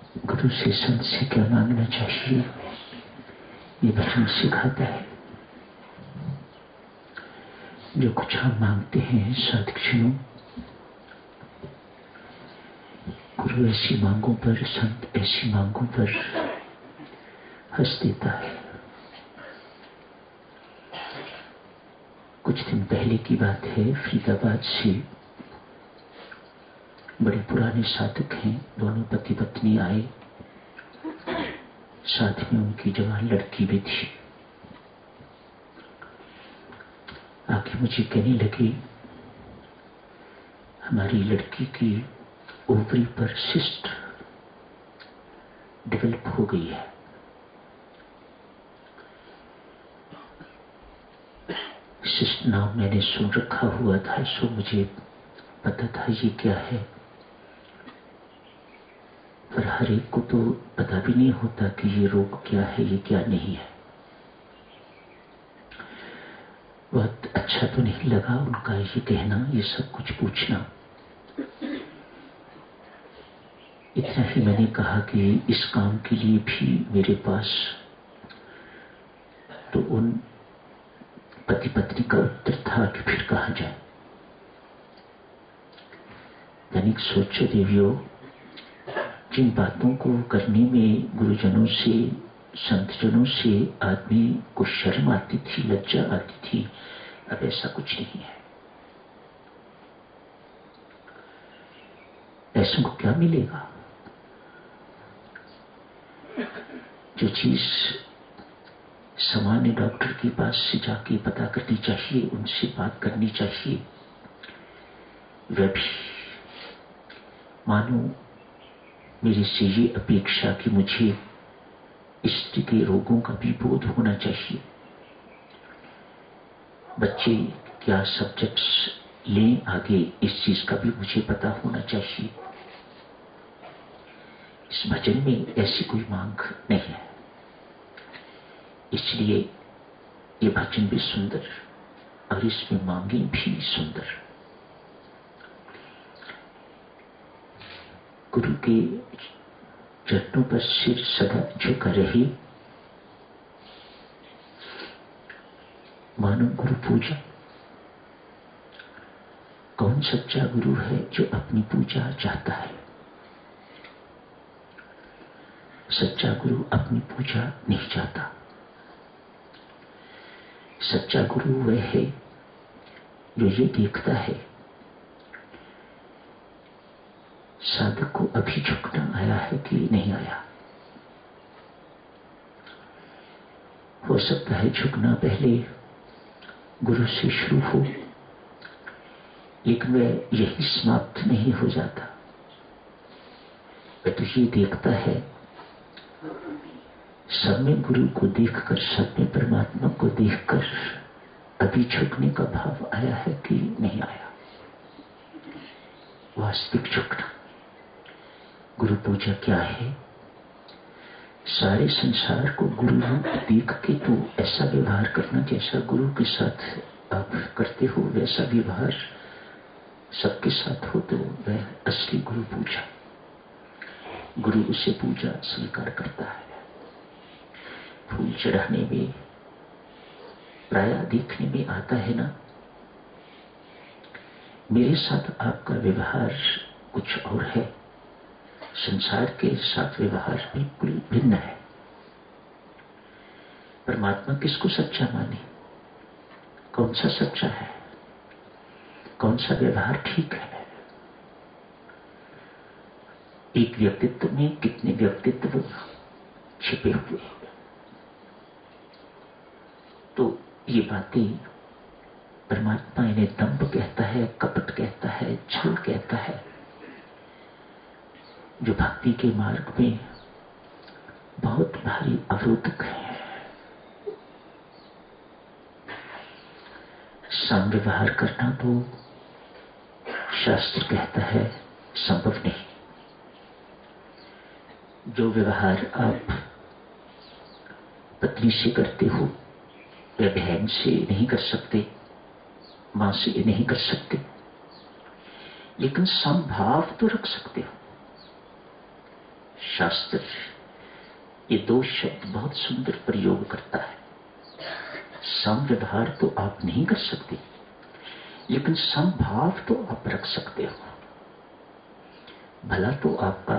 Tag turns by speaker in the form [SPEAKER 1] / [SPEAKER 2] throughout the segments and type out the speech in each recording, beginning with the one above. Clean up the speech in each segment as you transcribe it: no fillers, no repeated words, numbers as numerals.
[SPEAKER 1] गुरु से संत से क्या मांगना चाहिए, ये वचन सिखाता है। जो कुछ हम मांगते हैं साधुक्षणों, गुरु ऐसी मांगों पर, संत ऐसी मांगों पर हंस देता है। कुछ दिन पहले की बात है, फरीदाबाद से बड़े पुराने साधक हैं, दोनों पति पत्नी आए, साथ में उनकी जवान लड़की भी थी। आके मुझे कहने लगी, हमारी लड़की की ओवरी पर सिस्ट डेवलप हो गई है। सिस्ट नाम मैंने सुन रखा हुआ था, सो मुझे पता था ये क्या है, पर हर एक को तो पता भी नहीं होता कि ये रोग क्या है, ये क्या नहीं है। बहुत अच्छा तो नहीं लगा उनका ये कहना, ये सब कुछ पूछना। इतना ही मैंने कहा कि इस काम के लिए भी मेरे पास तो उन पति पत्नी का उत्तर था कि फिर कहाँ जाए। यानी सोचो देवियों, जिन बातों को करने में गुरुजनों से, संतजनों से आदमी को शर्म आती थी, लज्जा आती थी, अब ऐसा कुछ नहीं है। ऐसों को क्या मिलेगा? जो चीज सामान्य डॉक्टर के पास से जाके पता करनी चाहिए, उनसे बात करनी चाहिए, वह भी मानो मेरे से ये अपेक्षा कि मुझे स्त्री के रोगों का भी बोध होना चाहिए। बच्चे क्या सब्जेक्ट्स लें आगे, इस चीज का भी मुझे पता होना चाहिए। इस भजन में ऐसी कोई मांग नहीं है, इसलिए ये भजन भी सुंदर और इसमें मांगे भी सुंदर। गुरु के चरणों पर सिर सदा झुका रहे, मानो गुरु पूजा। कौन सच्चा गुरु है जो अपनी पूजा चाहता है? सच्चा गुरु अपनी पूजा नहीं चाहता। सच्चा गुरु वह है जो ये देखता है साधक को अभी झुकना आया है कि नहीं आया। हो सकता है झुकना पहले गुरु से शुरू हो, लेकिन वह यही समाप्त नहीं हो जाता। वह तो ये देखता है, सब में गुरु को देखकर, सब में परमात्मा को देखकर अभी झुकने का भाव आया है कि नहीं आया। वास्तविक झुकना। गुरु पूजा क्या है? सारे संसार को गुरु रूप देख के तो ऐसा व्यवहार करना जैसा गुरु के साथ आप करते हो, वैसा व्यवहार सबके साथ हो, तो वह असली गुरु पूजा। गुरु उसे पूजा स्वीकार करता है। फूल चढ़ाने में प्राय देखने में आता है ना, मेरे साथ आपका व्यवहार कुछ और है, संसार के साथ व्यवहार बिल्कुल भिन्न है। परमात्मा किसको सच्चा माने? कौन सा सच्चा है? कौन सा व्यवहार ठीक है? एक व्यक्तित्व में कितने व्यक्तित्व छिपे हुए हैं। तो ये बातें परमात्मा इन्हें दंभ कहता है, कपट कहता है, छल कहता है, जो भक्ति के मार्ग में बहुत भारी अवरोधक है। सम व्यवहार करना तो शास्त्र कहता है संभव नहीं। जो व्यवहार आप पत्नी से करते हो वह बहन से नहीं कर सकते, मां से नहीं कर सकते, लेकिन समभाव तो रख सकते हो। शास्त्र ये दो शब्द बहुत सुंदर प्रयोग करता है। समव्यवहार तो आप नहीं कर सकते, लेकिन समभाव तो आप रख सकते हो। भला तो आपका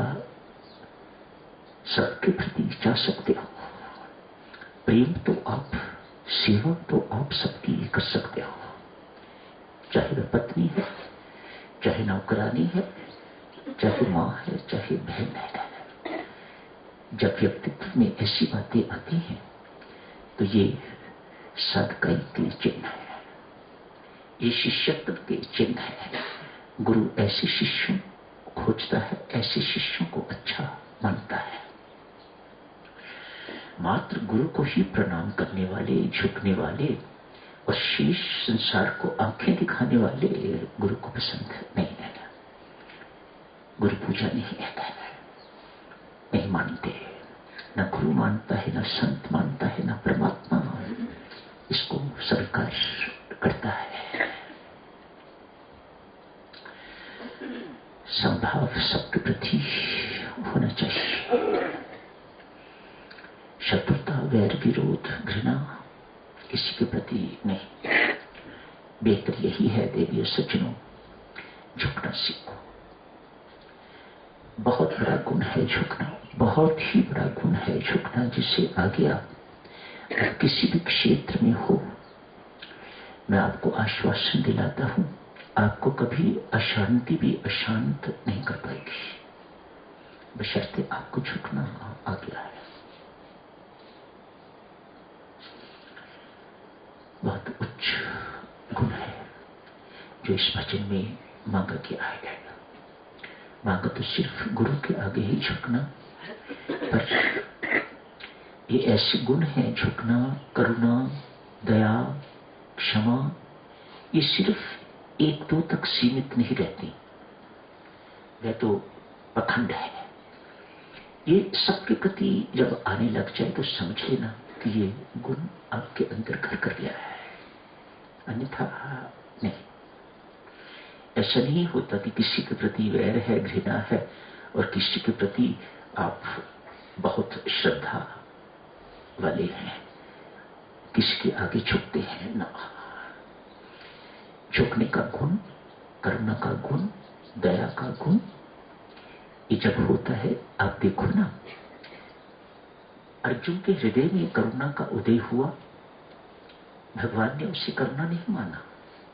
[SPEAKER 1] सबके प्रति जा सकते हो, प्रेम तो आप, सेवा तो आप सबकी कर सकते हो, चाहे वह पत्नी है, चाहे नौकरानी है, चाहे माँ है, चाहे बहन है। जब व्यक्तित्व में ऐसी बातें आती हैं तो ये साधकाई के चिन्ह है, ये शिष्यत्व के चिन्ह है। गुरु ऐसे शिष्यों को खोजता है, ऐसे शिष्यों को अच्छा मानता है। मात्र गुरु को ही प्रणाम करने वाले, झुकने वाले और शेष संसार को आंखें दिखाने वाले गुरु को पसंद नहीं है। गुरु पूजा नहीं है, नहीं मानते, न गुरु मानता है, न संत मानता है, न परमात्मा इसको स्वीकार करता है। संभाव सबके प्रति होना चाहिए। शत्रुता, वैर, विरोध, घृणा किसी के प्रति नहीं। बेहतर यही है देवी सज्जनों, झुकना सीखो। बहुत बड़ा गुण है झुकना, बहुत ही बड़ा गुण है झुकना, जिससे आगे आप किसी भी क्षेत्र में हो, मैं आपको आश्वासन दिलाता हूं, आपको कभी अशांति भी अशांत नहीं कर पाएगी, बशर्ते आपको झुकना आ गया है। बहुत उच्च गुण है जो इस वचन में मांगा गया है। मांगा तो सिर्फ गुरु के आगे ही झुकना, पर ये ऐसे गुण है, झुकना, करुणा, दया, क्षमा, ये सिर्फ एक दो तक सीमित नहीं रहती, वह तो पखंड है। ये सबके प्रति जब आने लग जाए तो समझ लेना कि ये गुण आपके अंदर घर कर गया है, अन्यथा नहीं। ऐसा नहीं होता कि किसी के प्रति वैर है, घृणा है और किसी के प्रति आप बहुत श्रद्धा वाले हैं, किसके आगे झुकते हैं ना। झुकने का गुण, करुणा का गुण, दया का गुण, ये जब होता है, आप देखो ना, अर्जुन के हृदय में करुणा का उदय हुआ, भगवान ने उसे करुणा नहीं माना।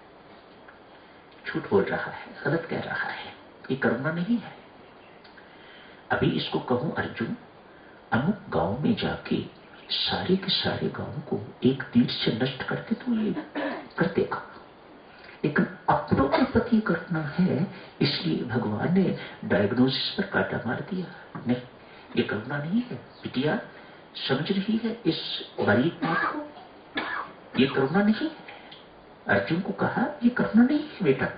[SPEAKER 1] झूठ बोल रहा है, गलत कह रहा है, ये करुणा नहीं है। अभी इसको कहूं अर्जुन, अमुक गांव में जाके सारे के सारे गांव को एक तीर से नष्ट करते तो ये कर देगा, लेकिन अपनों के प्रति करना है, इसलिए भगवान ने डायग्नोसिस पर कांटा मार दिया। नहीं, ये करुणा नहीं है। बिटिया समझ रही है इस बारीक बात को, ये करुणा नहीं है। अर्जुन को कहा ये करुणा नहीं है बेटा,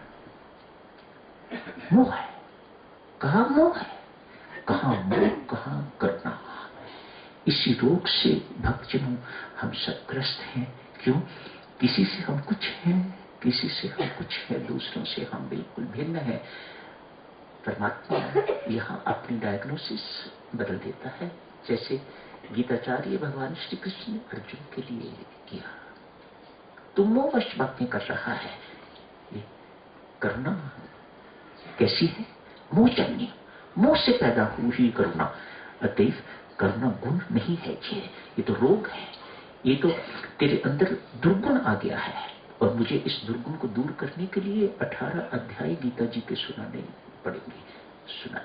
[SPEAKER 1] मोह है। कहा मोह है, कहा मोह, कहा करुणा। इसी रोग से भक्तजनों हम सब ग्रस्त हैं। क्यों? किसी से हम कुछ हैं, किसी से हम कुछ है, दूसरों से हम बिल्कुल भिन्न है। परमात्मा यहाँ अपनी डायग्नोसिस बदल देता है, जैसे गीताचार्य भगवान श्री कृष्ण ने अर्जुन के लिए किया। तुम मोहवश बातें कर रहा है, ये करुणा कैसी है? मोह जन्य, मोह से पैदा हुई करुणा। अतएव करुणा गुण नहीं है, ये तो रोग है, ये तो तेरे अंदर दुर्गुण आ गया है, और मुझे इस दुर्गुण को दूर करने के लिए 18 अध्याय गीता जी के सुनाने पड़ेंगे। सुना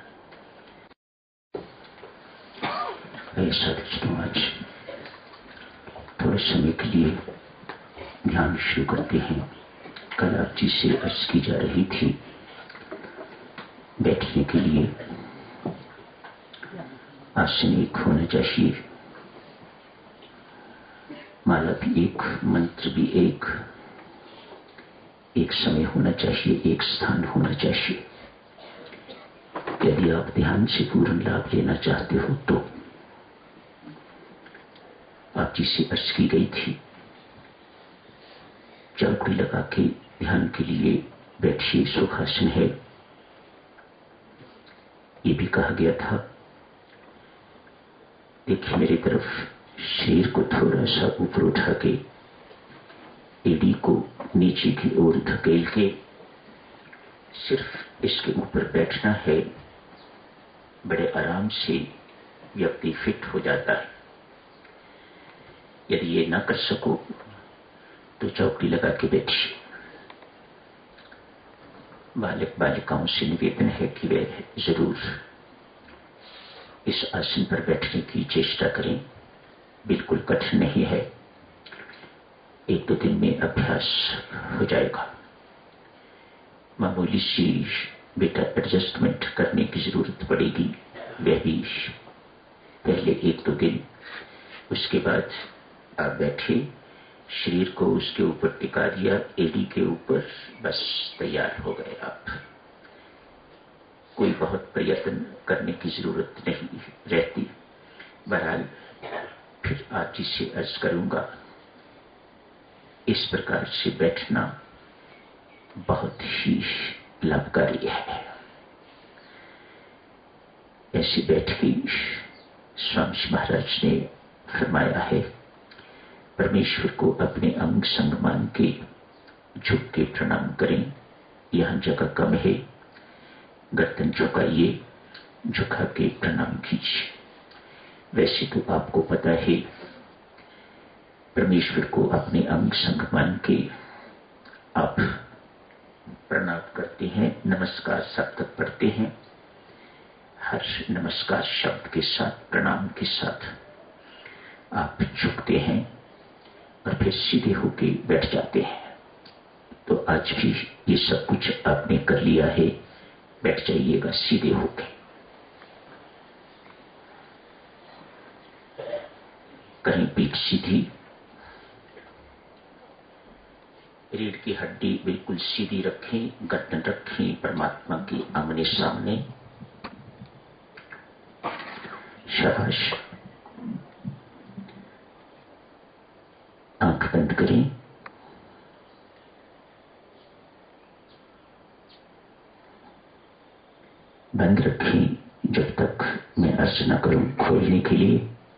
[SPEAKER 1] आज थोड़े समय के लिए ध्यान शुरू करते हैं। कल आप जी से अर्ज की जा रही थी, बैठने के लिए आसन एक होना चाहिए, माला भी एक, मंत्र भी एक समय होना चाहिए, एक स्थान होना चाहिए। यदि आप ध्यान से पूर्ण लाभ लेना चाहते हो तो आप जिसे अर्ज की गई थी, चौकड़ी लगा के ध्यान के लिए बैठिए, सुखासन है। ये भी कहा गया था देखिए मेरी तरफ, शरीर को थोड़ा सा ऊपर उठा के, एड़ी को नीचे की ओर धकेल के सिर्फ इसके ऊपर बैठना है। बड़े आराम से व्यक्ति फिट हो जाता है। यदि ये ना कर सको तो चौकड़ी लगा के बैठिए। बालक बालिकाओं से निवेदन है कि वे जरूर इस आसन पर बैठने की चेष्टा करें। बिल्कुल कठिन नहीं है, 1-2 दिन में अभ्यास हो जाएगा। मामूली सी बेटा एडजस्टमेंट करने की जरूरत पड़ेगी, वह भी पहले 1-2 दिन। उसके बाद आप बैठे, शरीर को उसके ऊपर टिका दिया, एड़ी के ऊपर, बस तैयार हो गए आप। कोई बहुत प्रयत्न करने की जरूरत नहीं रहती। बहरहाल फिर आज जिसे अर्ज करूंगा, इस प्रकार से बैठना बहुत ही लाभकारी है। ऐसी बैठकी स्वामी जी महाराज ने फरमाया है, परमेश्वर को अपने अंग संग मान के झुक के प्रणाम करें। यहां जगह कम है, गर्दन झुकाइए, झुका के प्रणाम कीजिए। वैसे तो आपको पता है, परमेश्वर को अपने अंग संग मान के आप प्रणाम करते हैं, नमस्कार शब्द पढ़ते हैं। हर नमस्कार शब्द के साथ, प्रणाम के साथ आप झुकते हैं और फिर सीधे होके बैठ जाते हैं। तो आज भी ये सब कुछ आपने कर लिया है, बैठ जाइएगा सीधे होके। कहीं पीठ सीधी, रीढ़ की हड्डी बिल्कुल सीधी रखें, गर्दन रखें परमात्मा के आमने सामने। शाबाश। आंख बंद करें। बंद रखें जब तक मैं अर्ज न करूं खोलने के लिए।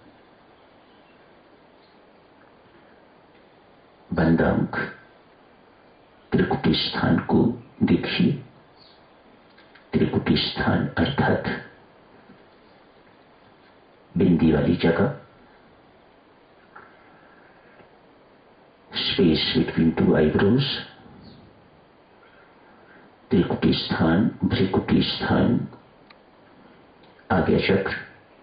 [SPEAKER 1] बंद आंख त्रिकुटी स्थान को देखिए। त्रिकुटी स्थान अर्थात बिंदी वाली जगह, स्पेस बिटवीन 2 आईब्रोज। त्रिकुटी स्थान, भ्रिकुटी स्थान, आज्ञा चक्र,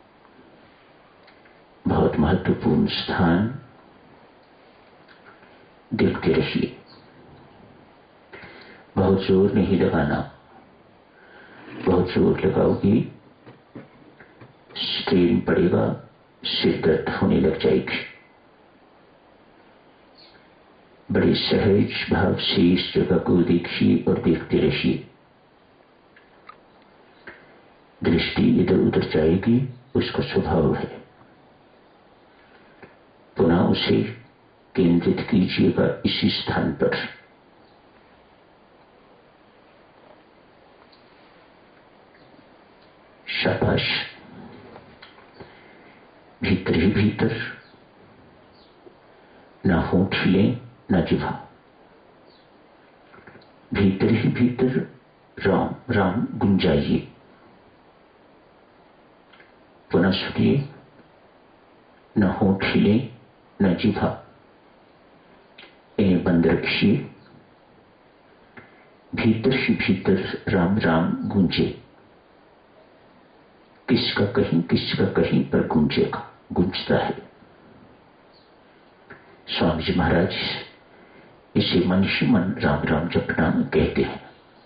[SPEAKER 1] बहुत महत्वपूर्ण स्थान। देखते रहिए, बहुत जोर नहीं लगाना। बहुत जोर लगाओगी स्ट्रेन पड़ेगा, सिर दर्द होने लग जाएगी। बड़े सहज भाव से इस जगह को देखिए और देखते रहिए। दृष्टि इधर उधर जाएगी, उसका स्वभाव है। पुनः उसे केंद्रित कीजिएगा इसी स्थान पर। शाबाश। भीतर ही भीतर, ना होंठ लें ना जिह्वा। भीतर ही भीतर राम राम गुंजाइए। पुनः सुनिए, न होंठ लें न जिह्वा, इन्हें बंद रखिए। भीतर ही भीतर राम राम गूंजे। किसका कहीं पर गूंजेगा, गूंजता है। स्वामी जी महाराज इसे मन ही मन राम राम जपना कहते हैं।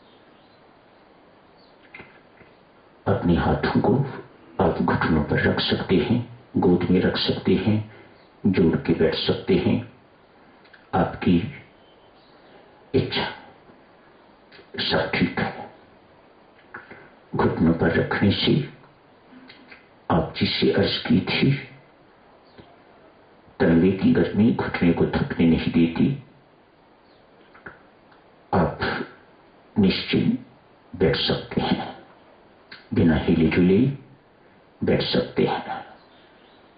[SPEAKER 1] अपने हाथों को आप घुटनों पर रख सकते हैं, गोद में रख सकते हैं, जोड़ के बैठ सकते हैं, आपकी इच्छा, सब ठीक है। घुटनों पर रखने से आप जिससे अर्ज की थी, तलवे की गर्मी घुटने को थकने नहीं देती। आप निश्चिंत बैठ सकते हैं, बिना हिले जुले बैठ सकते हैं।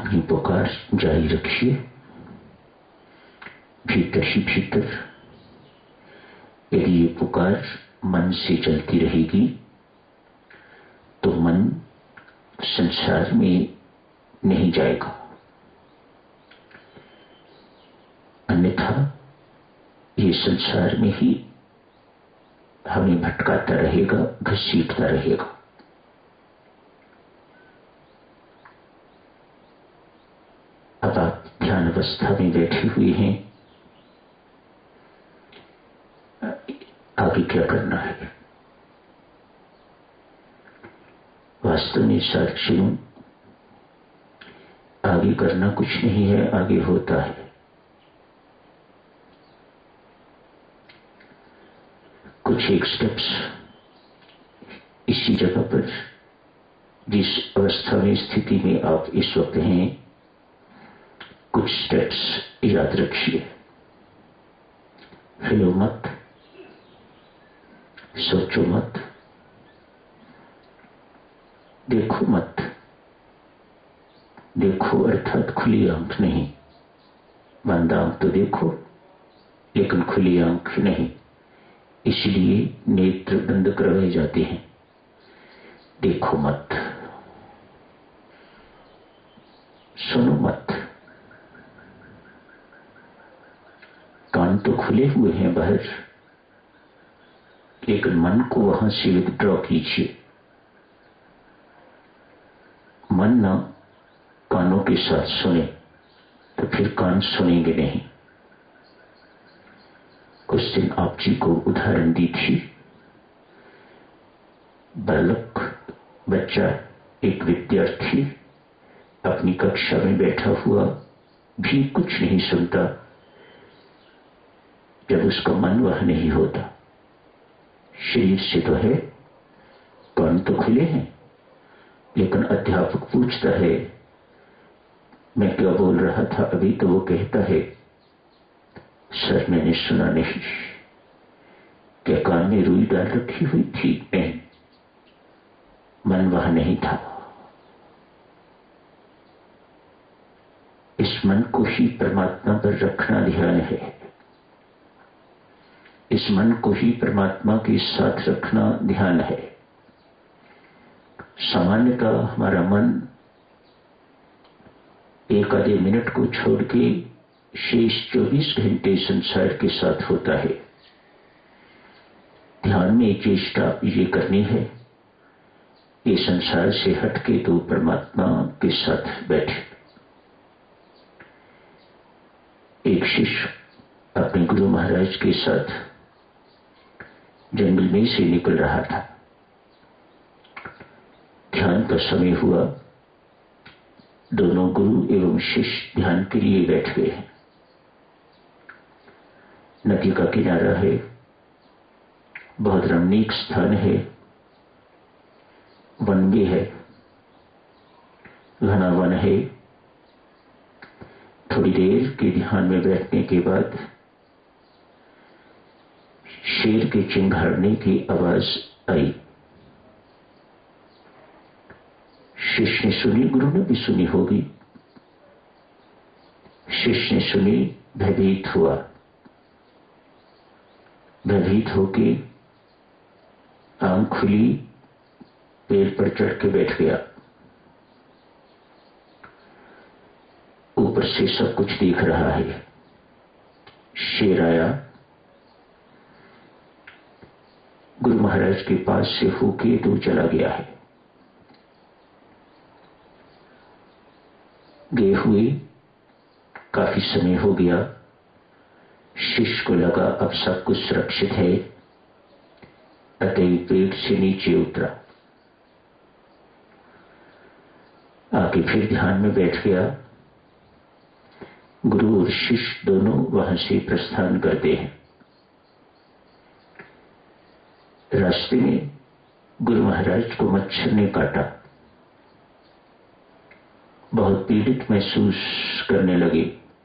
[SPEAKER 1] अपनी पुकार जारी रखिए। भीतर ही भीतर यदि ये पुकार मन से चलती रहेगी तो मन संसार में नहीं जाएगा, अन्यथा ये संसार में ही हमें भटकाता रहेगा, घसीटता रहेगा। अब आप ध्यान अवस्था में बैठे हुए हैं, आगे क्या करना है? वास्तव में साथियों, आगे करना कुछ नहीं है, आगे होता है। कुछ एक स्टेप्स इसी जगह पर, जिस अवस्था में स्थिति में आप इस वक्त हैं, कुछ स्टेप्स याद रखिए। हिलो मत, सोचो मत, देखो मत। देखो अर्थात खुली आंख नहीं, बंद आंख तो देखो लेकिन खुली आंख नहीं, इसलिए नेत्र बंद करवाए जाते हैं। देखो मत, सुनो मत। कान तो खुले हुए हैं बाहर, लेकिन मन को वहां से विथड्रॉ कीजिए। मन ना कानों के साथ सुने तो फिर कान सुनेंगे नहीं। कुछ दिन आप जी को उदाहरण दी थी, बालक बच्चा, एक विद्यार्थी अपनी कक्षा में बैठा हुआ भी कुछ नहीं सुनता जब उसका मन वह नहीं होता। शरीर से तो है, कान तो खुले हैं, लेकिन अध्यापक पूछता है मैं क्या बोल रहा था अभी, तो वो कहता है सर मैंने सुना नहीं। क्या कान में रुई डाल रखी हुई थी? नहीं, मन वह नहीं था। इस मन को ही परमात्मा पर रखना ध्यान है, इस मन को ही परमात्मा के साथ रखना ध्यान है। सामान्यतः हमारा मन एक आधे मिनट को छोड़ के शेष 24 घंटे संसार के साथ होता है। ध्यान में चेष्टा ये करनी है, ये संसार से हटके तो परमात्मा के साथ बैठे। एक शिष्य अपने गुरु महाराज के साथ जंगल में से निकल रहा था। ध्यान का समय हुआ, दोनों गुरु एवं शिष्य ध्यान के लिए बैठ गए हैं। नदी का किनारा है, बहुत रमणीक स्थान है, वन भी है, घना वन है। थोड़ी देर के ध्यान में बैठने के बाद शेर के चिंघाड़ने की आवाज आई। शिष्य ने सुनी, गुरु ने भी सुनी होगी। शिष्य ने सुनी, भयभीत हुआ, भयभीत होके आंख खुली, पेड़ पर चढ़ के बैठ गया। ऊपर से सब कुछ दिख रहा है। शेर आया, गुरु महाराज के पास से होके दूर चला गया है। गए हुए काफी समय हो गया। शिष्य को लगा अब सब कुछ सुरक्षित है, अतः पेड़ से नीचे उतरा, आके फिर ध्यान में बैठ गया। गुरु और शिष्य दोनों वहां से प्रस्थान करते हैं। रास्ते में गुरु महाराज को मच्छर ने काटा, बहुत पीड़ित महसूस करने लगे।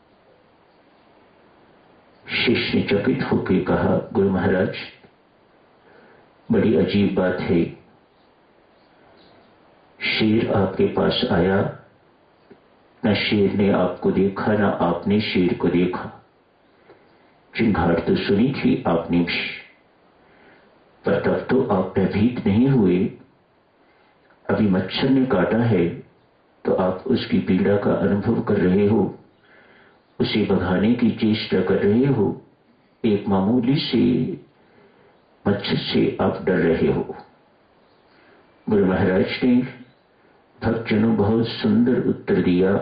[SPEAKER 1] शिष्य ने चकित होकर कहा, गुरु महाराज बड़ी अजीब बात है, शेर आपके पास आया, न शेर ने आपको देखा, न आपने शेर को देखा। चिंगार तो सुनी थी आपने भी, पर तब तो आप भयभीत नहीं हुए। अभी मच्छर ने काटा है तो आप उसकी पीड़ा का अनुभव कर रहे हो, उसे भगाने की चेष्टा कर रहे हो। एक मामूली से मच्छर से आप डर रहे हो। गुरु महाराज ने भक्तजनों बहुत सुंदर उत्तर दिया।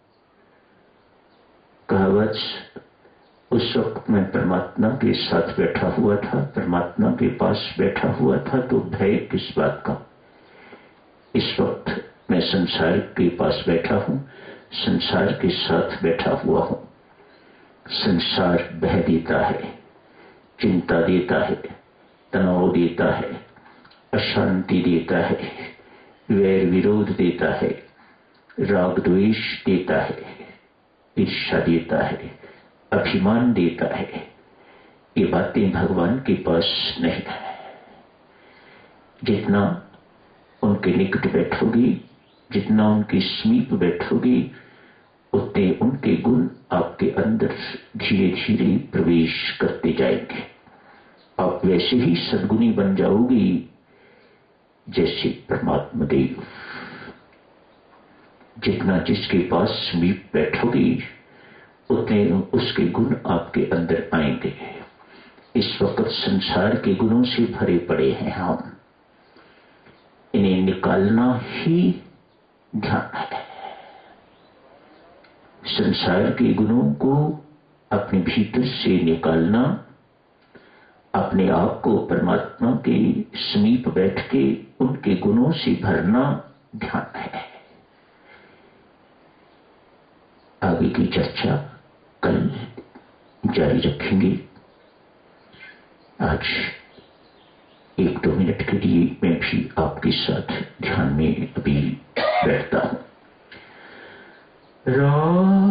[SPEAKER 1] कहावत, उस वक्त मैं परमात्मा के साथ बैठा हुआ था, परमात्मा के पास बैठा हुआ था, तो भय किस बात का। इस वक्त मैं संसार के पास बैठा हूं, संसार के साथ बैठा हुआ हूं। संसार भय देता है, चिंता देता है, तनाव देता है, अशांति देता है, वैर विरोध देता है, राग द्वेष देता है, ईर्ष्या देता है, अभिमान देता है। ये बातें भगवान के पास नहीं है। जितना उनके निकट बैठोगी, जितना उनके समीप बैठोगी, उतने उनके गुण आपके अंदर धीरे धीरे प्रवेश करते जाएंगे। आप वैसे ही सद्गुणी बन जाओगी जैसे परमात्मा देव। जितना जिसके पास समीप बैठोगी, उतने उसके गुण आपके अंदर आएंगे। इस वक्त संसार के गुणों से भरे पड़े हैं हम, इन्हें निकालना ही ध्यान है। संसार के गुणों को अपने भीतर से निकालना, अपने आप को परमात्मा के समीप बैठ के उनके गुणों से भरना ध्यान है। आगे की चर्चा कल जारी रखेंगे। आज 1-2 मिनट के लिए मैं भी आपके साथ ध्यान में अभी बैठता हूं। राम